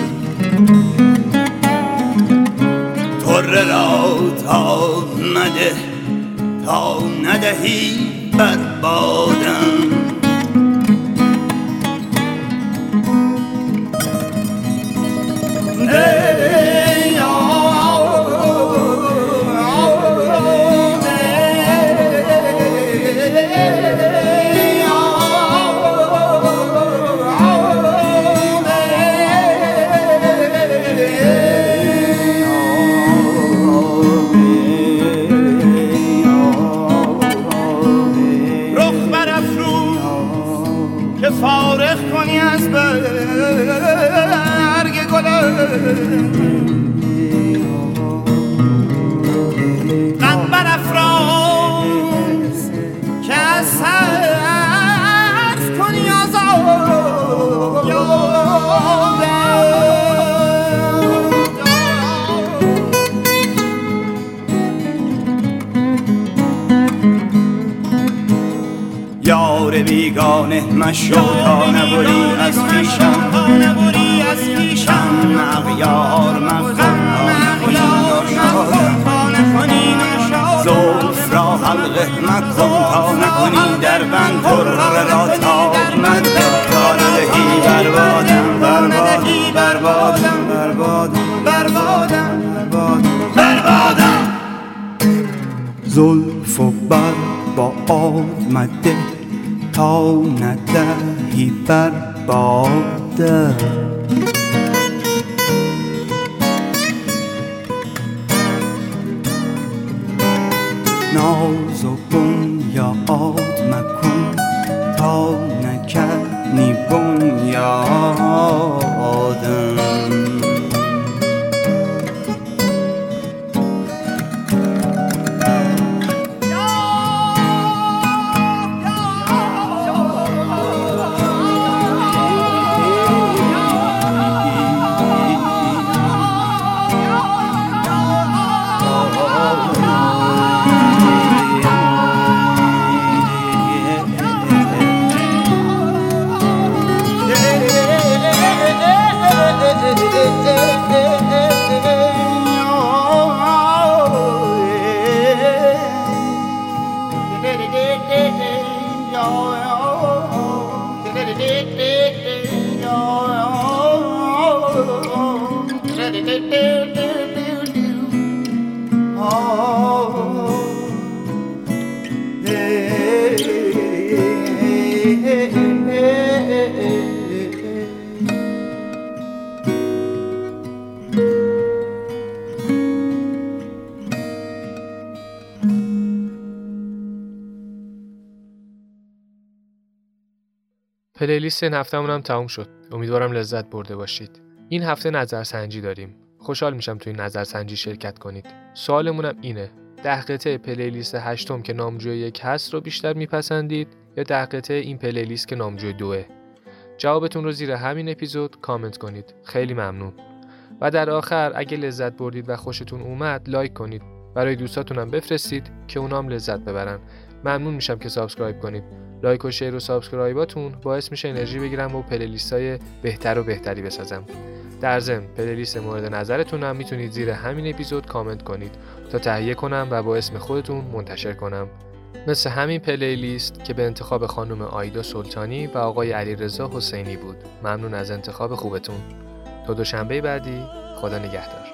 طره را تا مده تا ندهی بر بادم فارغ کنی از برگ گل غم برافراز که از حرف کنی آزاد یار بیگانه مشو تا نبری از پیشم کم اغیار مغم زلف را حلقه مکن تا نکنی در بند طره را تا مده تا ندهی بربادم بربادم بربادم بربادم بربادم بربادم زلف و بر با آمده تا ندهی بربادم ناز و بنیاد مکن تا نکنی بنیادم پلیلیست این هفته‌مون هم تموم شد. امیدوارم لذت برده باشید. این هفته نظرسنجی داریم. خوشحال میشم تو این نظرسنجی شرکت کنید. سوالمون هم اینه: ده قطعه پلیلیست هشتم که نامجوی یک هست رو بیشتر میپسندید یا ده قطعه این پلیلیست که نامجوی دوه؟ جوابتون رو زیر همین اپیزود کامنت کنید. خیلی ممنون. و در آخر اگه لذت بردید و خوشتون اومد لایک کنید. برای دوستاتون هم بفرستید که اونام لذت ببرن. ممنون میشم که سابسکرایب کنید. لایک و شیر و سابسکرایباتون باعث میشه انرژی بگیرم و پلیلیستای بهتر و بهتری بسازم. در ضمن پلیلیست مورد نظرتون هم میتونید زیر همین اپیزود کامنت کنید تا تهیه کنم و با اسم خودتون منتشر کنم. مثل همین پلیلیست که به انتخاب خانم آیدا سلطانی و آقای علیرضا حسینی بود. ممنون از انتخاب خوبتون. تا دوشنبه بعدی، خدا نگهدار.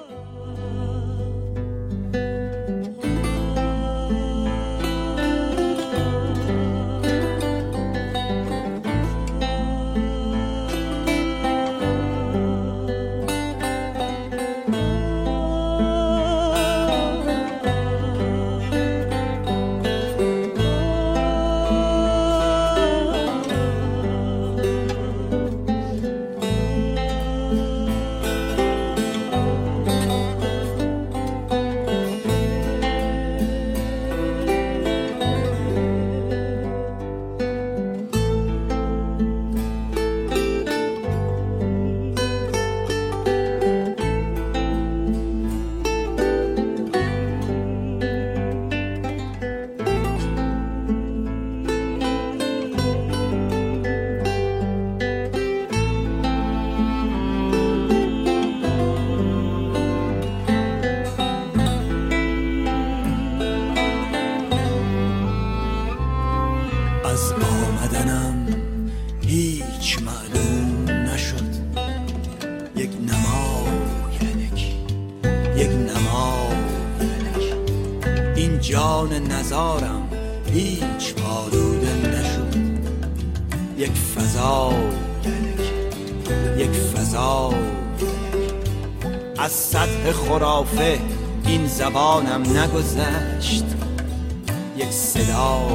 جان نزارم هیچ پالوده نشد. یک فضا یک فضا از سطح خرافه این زبانم نگذشت. یک صدا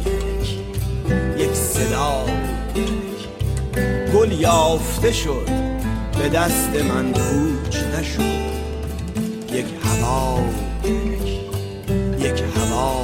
یک صدا گل یافته شد به دست من کوچ نشد. یک هوا یک هوا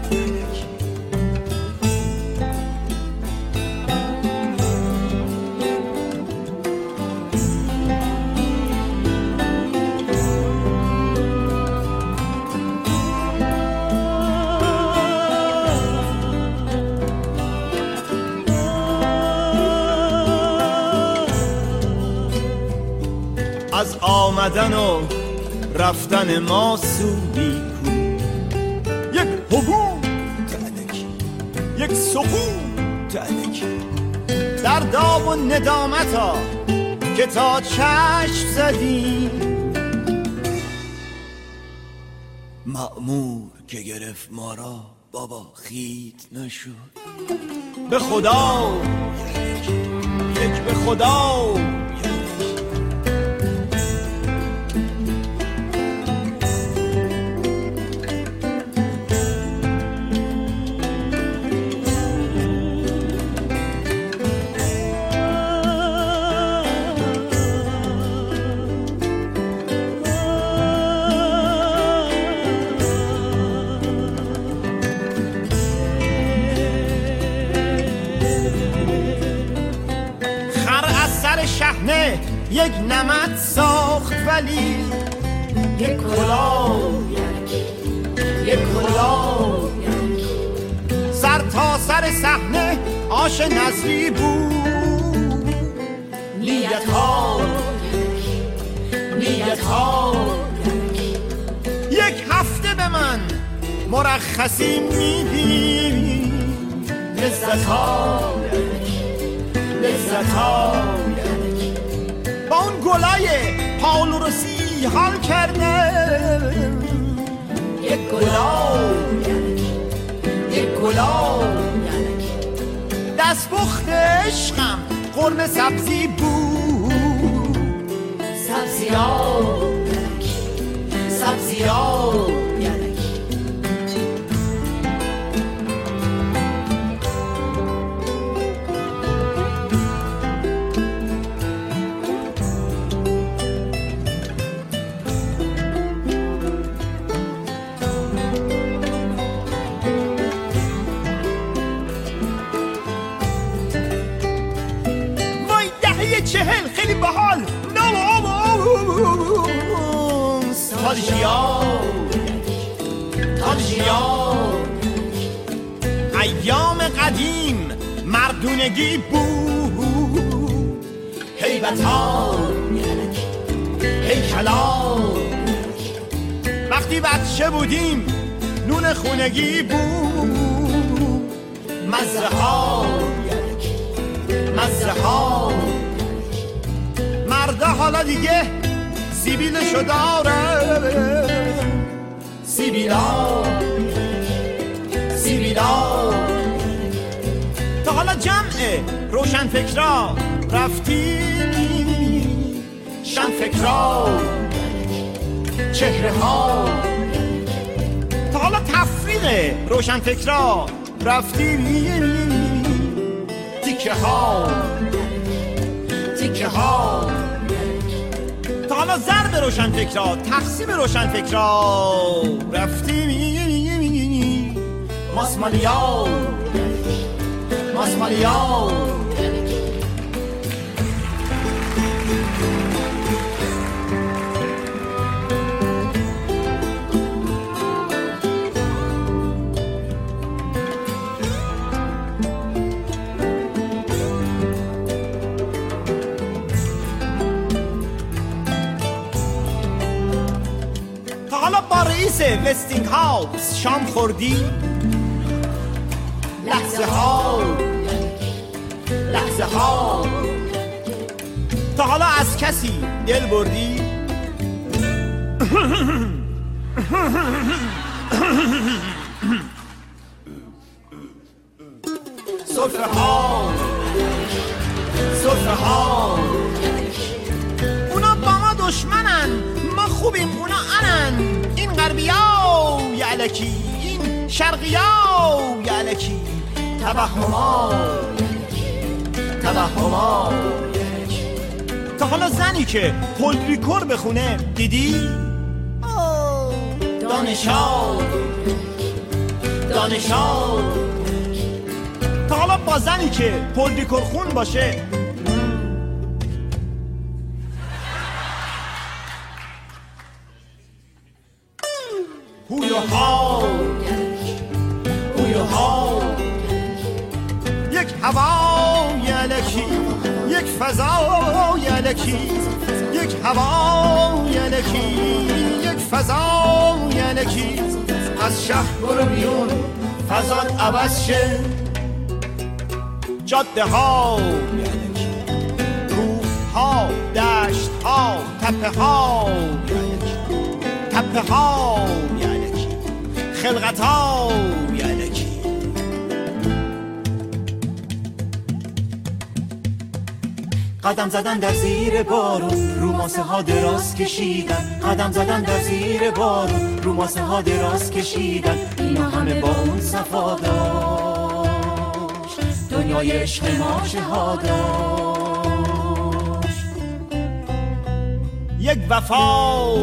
از آمدن و رفتن ما سودی کو. یک حبوب تلکی یک سقوط تلکی در داو و ندامتا که تا چشم زدیم. مأمور که گرفت ما را بابا خیت نشد. به خدا یک یک به خدا یک نمد ساخت ولی یک کلاه یک کلاه سر تا سر صحنه آش نظری بود. نیت ها نیت ها یک هفته به من مرخصی میدی. لذت ها لذت ها با اون گلای پاولو روسی حال کرده. یک گلا یک گلا دست پخت عشقم قرمه سبزی بود. سبزی ها سبزی ها چهل خیلی بحال نالجیا تالجیا ایام قدیم مردونگی بود. هیبت ها هیکلا وقتی بچه بودیم نون خونگی بود. مزه ها مزه ها مرده حالا دیگه سیبیلشو داره. سیبیلا سیبیلا تا حالا جمعه روشن فکرا رفتی. شن فکرا چهره ها تا حالا تفریق روشن فکرا رفتی. تیکه ها تیکه ها تا حالا ضرب روشن فکرها تقسیم روشن فکرها رفتی. ماسمالیا ماسمالیا رئیس وستینگ هاوس شام خوردی؟ لحظه ها لحظه ها تا حالا از کسی دل بردی؟ سرفه ها سرفه ها. اونا با ما دشمنن، ما خوبیم اونا انن. این غربیا یعلکی، این شرقیا یعلکی. توهما توهما. تا حالا زنی که پولریکور بخونه دیدی؟ دانشا دانشا. تا حالا با زنی که پولریکور خون باشه هویوها هویوها. یک هوا یلکی، یک فضا یلکی، یک هوا یلکی، یک فضا یلکی. از شهر برو بیرون فضات عوض شه. جاده ها یلکی، کوه ها، دشت ها، تپه ها یلکی، تپه ها یلکی، خلقت ها یلکی. قدم زدن در زیر بارون، رو ماسه ها دراز کشیدن. قدم زدن در زیر بارون، رو ماسه ها دراز کشیدن. اینا همه با اون صفا داشت، دنیای عشق ما چها داشت. یک وفا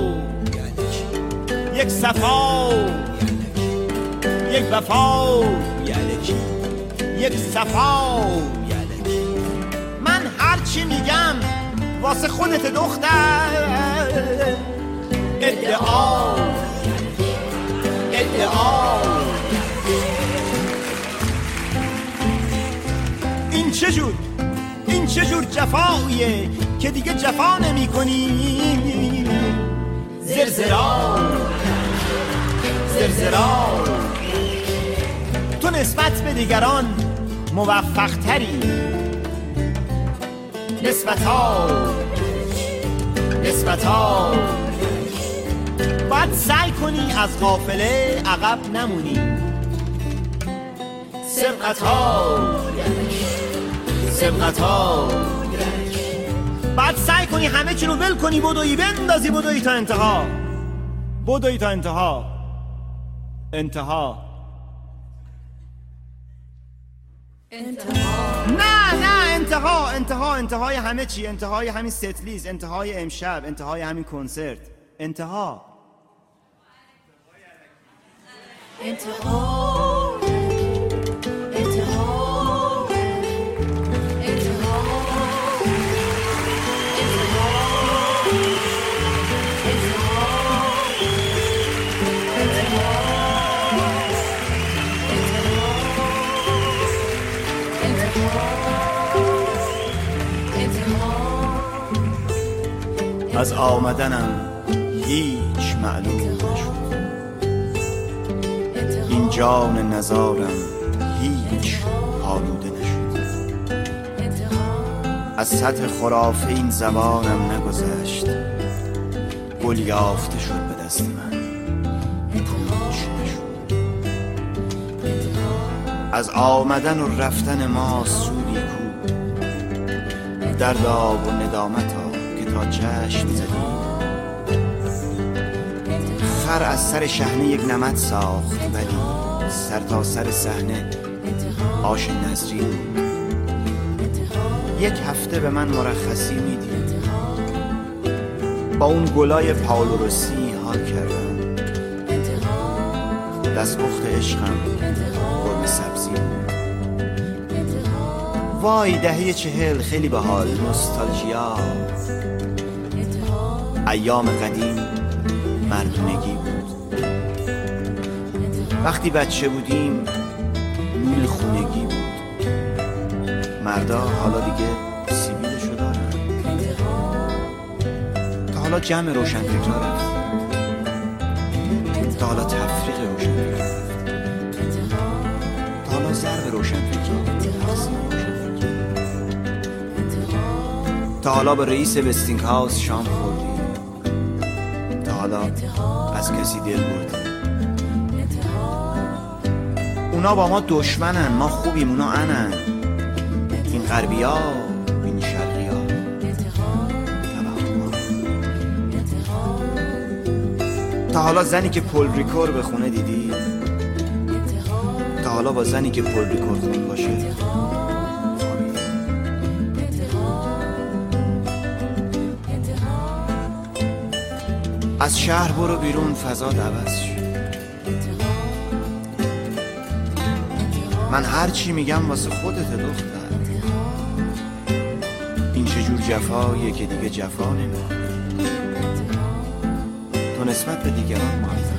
یک صفا، یک وفا یلکی، یک صفا. چی میگم واسه خودت دختر؟ ادعا ادعا. این چجور این چجور جفاییه که دیگه جفا نمی کنی؟ زرزرا زرزرا. تو نسبت به دیگران موفق تری. نسبتا نسبتا. باید سعی کنی از قافله عقب نمونی. سبقتا سبقتا. باید سعی کنی همه چی رو ول کنی، بدوی بندازی، بدوی تا انتها، بدوی تا انتها انتها انتها. نه نه انتها انتها. انتهای همه چی، انتهای همین ستلیز، انتهای امشب، انتهای همین کنسرت. انتها انتها انتها از آمدنم هیچ معلوم نشد. این جان نزارم هیچ آلوده نشد. از سطح خرافه این زبانم نگذشت. گل یافته شد به دست من پوچ نشد. از آمدن و رفتن ما سودی کو، دردا و ندامتا تا چشم زدیم. خر از سر شحنه یک نمد ساخت، ولی سر تا سر صحنه آش نظری بود. یک هفته به من مرخصی میدید. با اون گلای پائولو روسی حال کردم. دستپخت عشقم قرمه سبزی بود. وای دهه چهل خیلی باحال، نوستالژیا. ایام قدیم مردونگی بود. وقتی بچه بودیم نون خونگی بود. مردا حالا دیگه سیبیلشو دارن. تا حالا جمع روشنفکرها رفت. تا حالا تفریق روشنفکرها رفت. تا حالا ضرب روشنفکرها، تقسیم روشنفکرها. تا حالا به رئیس وستینگ هاوس شام خوردی. تا حالا از کسی دل بردی. اونا با ما دشمنن، ما خوبیم اونا انن. این غربیا این شرقیا تا حالا زنی که پل ریکور به خونه دیدی؟ تا حالا با زنی که پل ریکور خون باشه؟ از شهر برو بیرون، فضا عوض شد. من هر چی میگم واسه خودت دختر. این چجور جفاییه که دیگه جفا نمی‌کنه. تو نسبت به دیگران مهم‌تر.